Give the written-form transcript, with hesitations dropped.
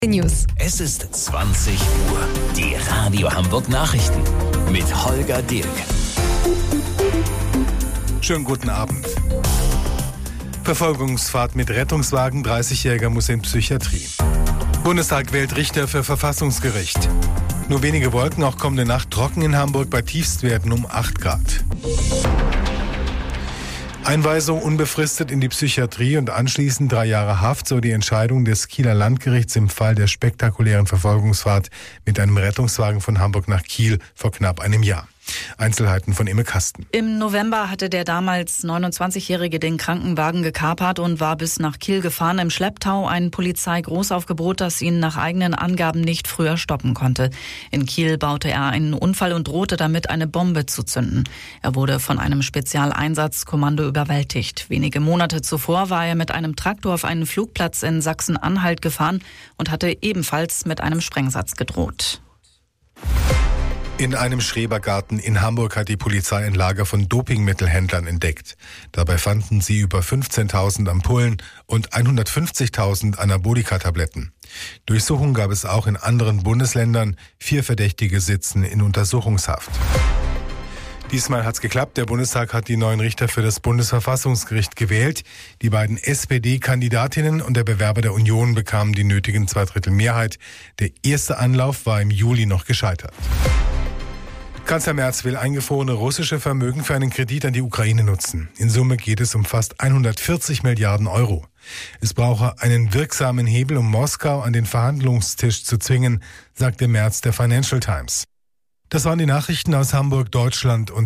News. Es ist 20 Uhr. Die Radio Hamburg Nachrichten mit Holger Dirk. Schönen guten Abend. Verfolgungsfahrt mit Rettungswagen, 30-Jähriger muss in Psychiatrie. Bundestag wählt Richter für Verfassungsgericht. Nur wenige Wolken, auch kommende Nacht trocken in Hamburg bei Tiefstwerten um 8 Grad. Einweisung unbefristet in die Psychiatrie und anschließend 3 Jahre Haft, so die Entscheidung des Kieler Landgerichts im Fall der spektakulären Verfolgungsfahrt mit einem Rettungswagen von Hamburg nach Kiel vor knapp einem Jahr. Einzelheiten von Imme Kasten. Im November hatte der damals 29-Jährige den Krankenwagen gekapert und war bis nach Kiel gefahren. Im Schlepptau ein Polizeigroßaufgebot, das ihn nach eigenen Angaben nicht früher stoppen konnte. In Kiel baute er einen Unfall und drohte damit, eine Bombe zu zünden. Er wurde von einem Spezialeinsatzkommando überwältigt. Wenige Monate zuvor war er mit einem Traktor auf einen Flugplatz in Sachsen-Anhalt gefahren und hatte ebenfalls mit einem Sprengsatz gedroht. In einem Schrebergarten in Hamburg hat die Polizei ein Lager von Dopingmittelhändlern entdeckt. Dabei fanden sie über 15.000 Ampullen und 150.000 Anabolika-Tabletten. Durchsuchungen gab es auch in anderen Bundesländern. 4 Verdächtige sitzen in Untersuchungshaft. Diesmal hat's geklappt. Der Bundestag hat die neuen Richter für das Bundesverfassungsgericht gewählt. Die beiden SPD-Kandidatinnen und der Bewerber der Union bekamen die nötigen 2/3 Mehrheit. Der erste Anlauf war im Juli noch gescheitert. Kanzler Merz will eingefrorene russische Vermögen für einen Kredit an die Ukraine nutzen. In Summe geht es um fast 140 Milliarden Euro. Es brauche einen wirksamen Hebel, um Moskau an den Verhandlungstisch zu zwingen, sagte Merz der Financial Times. Das waren die Nachrichten aus Hamburg, Deutschland und